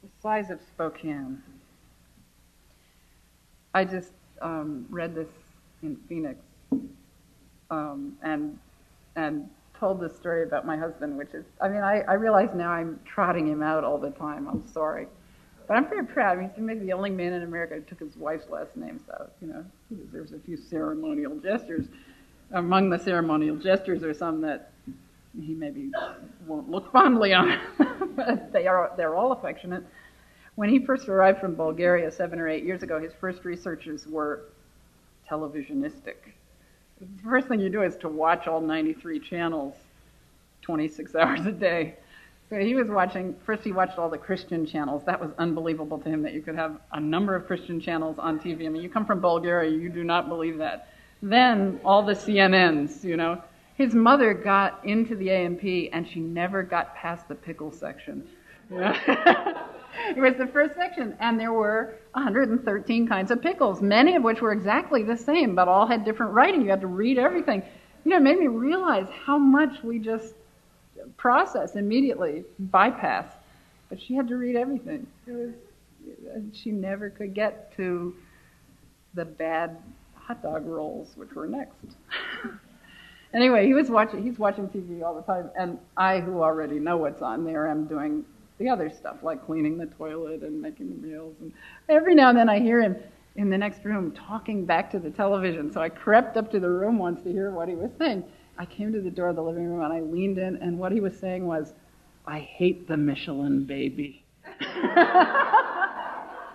The size of Spokane. I just read this in Phoenix and told this story about my husband, which is, I realize now I'm trotting him out all the time. I'm sorry. But I'm very proud. He's maybe the only man in America who took his wife's last name, so, he deserves a few ceremonial gestures. Among the ceremonial gestures are some that he maybe won't look fondly on, but they're all affectionate. When he first arrived from Bulgaria 7 or 8 years ago, his first researches were televisionistic. The first thing you do is to watch all 93 channels 26 hours a day. So he watched all the Christian channels. That was unbelievable to him that you could have a number of Christian channels on TV. I mean, you come from Bulgaria, you do not believe that. Then all the CNNs, His mother got into the A&P and she never got past the pickle section. It was the first section, and there were 113 kinds of pickles, many of which were exactly the same, but all had different writing. You had to read everything. It made me realize how much we just process immediately, bypass. But she had to read everything. She never could get to the bad hot dog rolls, which were next. Anyway, he's watching TV all the time, and I, who already know what's on there, am doing the other stuff, like cleaning the toilet and making the meals. And every now and then I hear him in the next room talking back to the television. So I crept up to the room once to hear what he was saying. I came to the door of the living room and I leaned in, and what he was saying was, "I hate the Michelin baby." I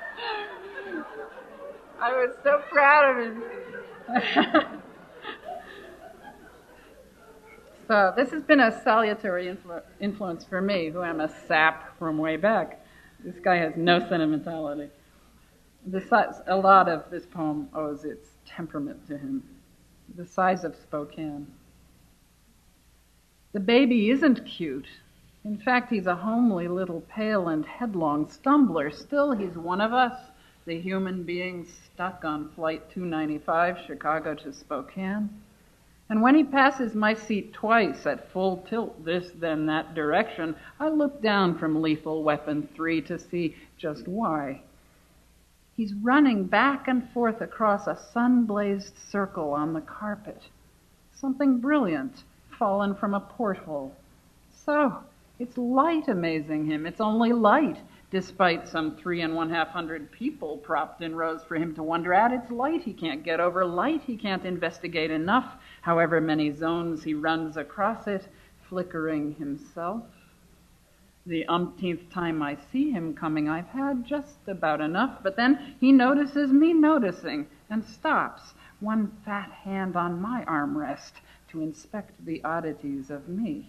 was so proud of him. So this has been a salutary influence for me, who am a sap from way back. This guy has no sentimentality. A lot of this poem owes its temperament to him. The size of Spokane. The baby isn't cute. In fact, he's a homely little pale and headlong stumbler. Still, he's one of us, the human being stuck on Flight 295, Chicago to Spokane. And when he passes my seat twice at full tilt this, then that direction, I look down from Lethal Weapon 3 to see just why. He's running back and forth across a sun-blazed circle on the carpet. Something brilliant, fallen from a porthole. So, it's light amazing him. It's only light, despite some 3,500 people propped in rows for him to wonder at. It's light he can't get over, light he can't investigate enough, however many zones he runs across it, flickering himself. The umpteenth time I see him coming, I've had just about enough, but then he notices me noticing and stops, one fat hand on my armrest, to inspect the oddities of me.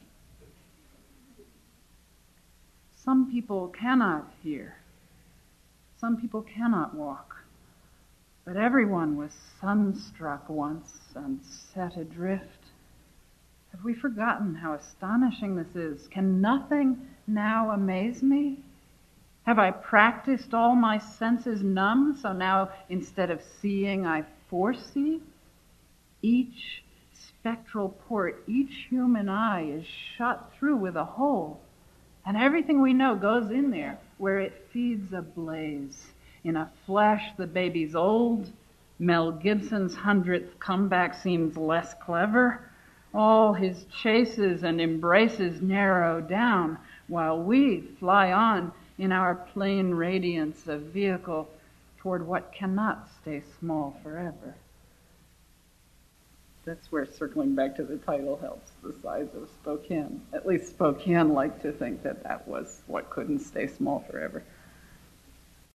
Some people cannot hear. Some people cannot walk. But everyone was sunstruck once and set adrift. Have we forgotten how astonishing this is? Can nothing now amaze me? Have I practiced all my senses numb, so now instead of seeing, I foresee? Each spectral port, each human eye is shut through with a hole. And everything we know goes in there, where it feeds a blaze. In a flash, the baby's old. Mel Gibson's 100th comeback seems less clever. All his chases and embraces narrow down, while we fly on in our plain radiance of vehicle toward what cannot stay small forever. That's where circling back to the title helps, the size of Spokane. At least Spokane liked to think that that was what couldn't stay small forever.